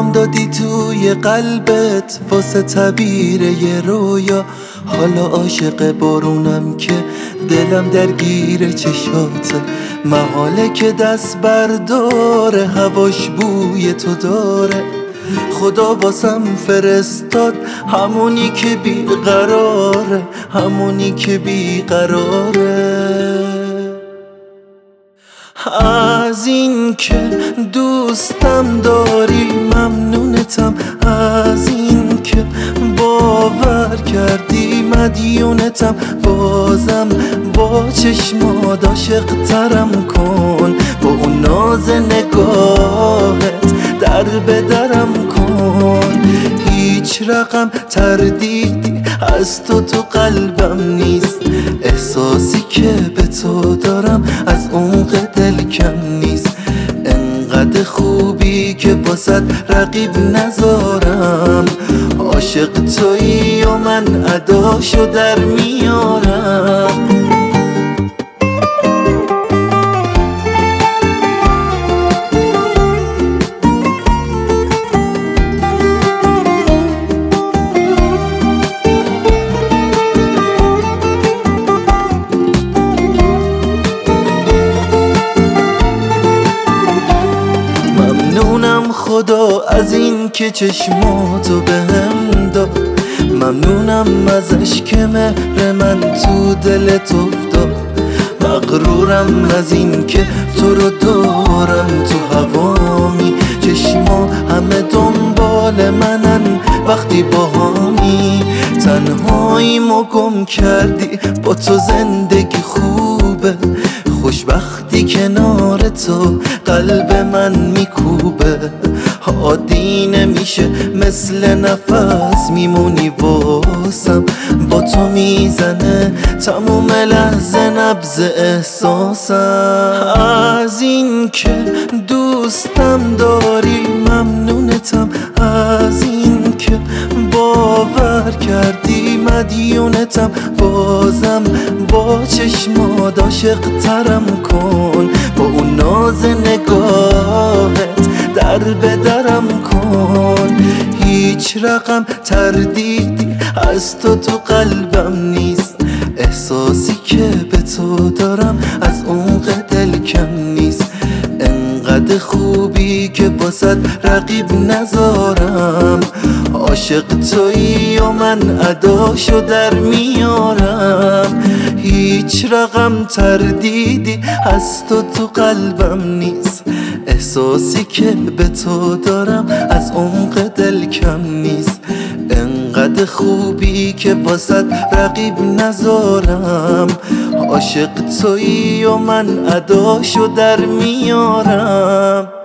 جام دادی توی قلبت واسه تعبیر یه رویا. حالا عاشق بارونم که دلم درگیر چشاته، محاله که دست برداره هواش بوی تو داره. خدا واسم فرستاد همونی که بیقراره، همونی که بیقراره. از این که دوستم داری ممنونتم، از این که باور کردی مدیونتم. بازم با چشمات عاشق ترم کن، با اون ناز نگاهت در به درم کن. هیچ رقم تردیدی از تو قلبم نیست، احساسی که به تو دارم از عمق دل کم نیست. انقدر خوبی که واسد رقیب نذارم، عاشق تویی و من اداشو در میارم. ممنونم خدا از این که چشماتو بهم داد، ممنونم ازش که مهر من تو دلت افتاد. مغرورم از این که تو رو دارم تو هوامی، چشما همه دنبال منن وقتی باهامی. تنهاییمو گم کردی با تو زندگی خوبه، خوشبختی کنار تو قلب من میکوبه. عادی نمیشه مثل نفس میمونی واسم، با تو میزنه تموم لحظه نبض احساسم. از این که دوستم داری ممنونتم، از این که باور کردی مدیونتم. بازم با چشمات عاشق ترم کن، با اون ناز نگاهت در به درم کن. هیچ رقم تردیدی از تو قلبم نیست، احساسی که به تو دارم از عمق دل کم نیست. انقدر خوبی که واسد رقیب نذارم، عاشق تویی و من اداشو در میارم. هیچ رقم تردیدی از تو قلبم نیست، احساسی که به تو دارم از عمق دل کم نیست. انقدر خوبی که واسد رقیب نذارم، عاشق تویی و من اداشو در میارم.